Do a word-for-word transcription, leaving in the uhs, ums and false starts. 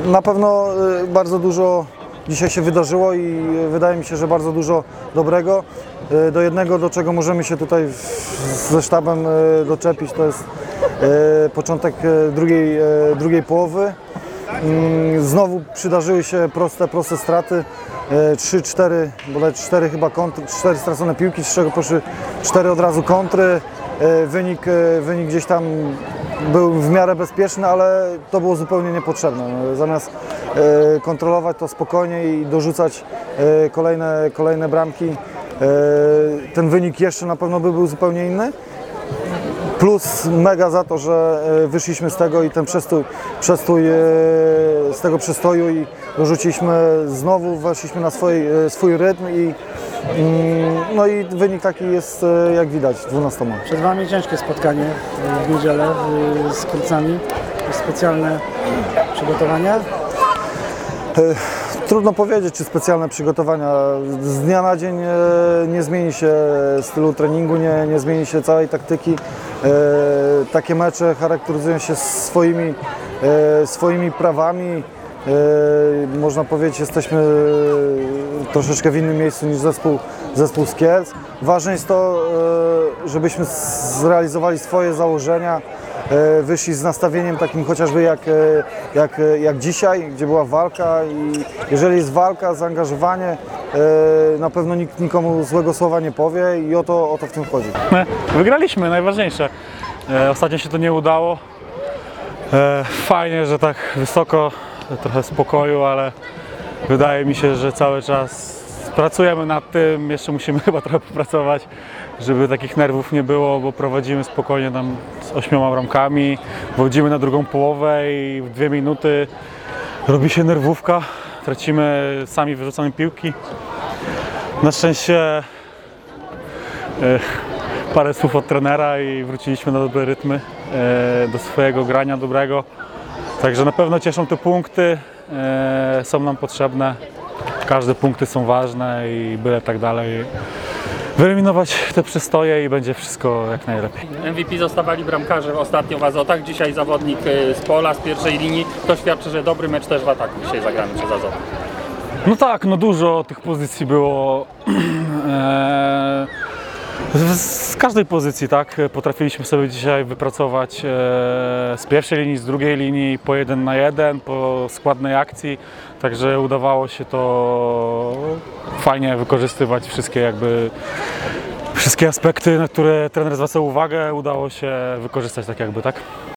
Na pewno bardzo dużo dzisiaj się wydarzyło i wydaje mi się, że bardzo dużo dobrego. Do jednego, do czego możemy się tutaj ze sztabem doczepić, to jest początek drugiej, drugiej połowy. Znowu przydarzyły się proste, proste straty. trzy cztery, bodaj cztery chyba kontry, cztery stracone piłki, z czego poszły cztery od razu kontry. Wynik, wynik gdzieś tam był w miarę bezpieczny, ale to było zupełnie niepotrzebne. Zamiast kontrolować to spokojnie i dorzucać kolejne, kolejne bramki, ten wynik jeszcze na pewno by był zupełnie inny. Plus mega za to, że wyszliśmy z tego i ten przestój, przestój z tego przestoju i dorzuciliśmy znowu, weszliśmy na swój, swój rytm i no i wynik taki jest, jak widać, dwunastoma. Przed Wami ciężkie spotkanie w niedzielę z Kielcami. Specjalne przygotowania? Trudno powiedzieć, czy specjalne przygotowania. Z dnia na dzień nie zmieni się stylu treningu, nie, nie zmieni się całej taktyki. Takie mecze charakteryzują się swoimi, swoimi prawami. Można powiedzieć, jesteśmy troszeczkę w innym miejscu niż zespół, zespół z Kielc. Ważne jest to, żebyśmy zrealizowali swoje założenia, wyszli z nastawieniem takim chociażby jak, jak, jak dzisiaj, gdzie była walka i jeżeli jest walka, zaangażowanie, na pewno nikt nikomu złego słowa nie powie i o to, o to w tym chodzi. Wygraliśmy, najważniejsze. Ostatnio się to nie udało. Fajnie, że tak wysoko, trochę spokoju, ale wydaje mi się, że cały czas pracujemy nad tym, jeszcze musimy chyba trochę popracować, żeby takich nerwów nie było, bo prowadzimy spokojnie tam z ośmioma bramkami, wchodzimy na drugą połowę i w dwie minuty robi się nerwówka, tracimy, sami wyrzucamy piłki. Na szczęście e, parę słów od trenera i wróciliśmy na dobre rytmy, e, do swojego grania dobrego. Także na pewno cieszą te punkty, e, są nam potrzebne. Każde punkty są ważne i byle tak dalej wyeliminować te przystoje i będzie wszystko jak najlepiej. M V P zostawali bramkarze ostatnio w Azotach, dzisiaj zawodnik z pola, z pierwszej linii. To świadczy, że dobry mecz też w ataku dzisiaj zagrany przez Azot. No tak, no dużo tych pozycji było. eee, z każdej pozycji, tak, potrafiliśmy sobie dzisiaj wypracować e, z pierwszej linii, z drugiej linii, po jeden na jeden, po składnej akcji, także udawało się to fajnie wykorzystywać wszystkie jakby wszystkie aspekty, na które trener zwracał uwagę, udało się wykorzystać tak jakby, tak.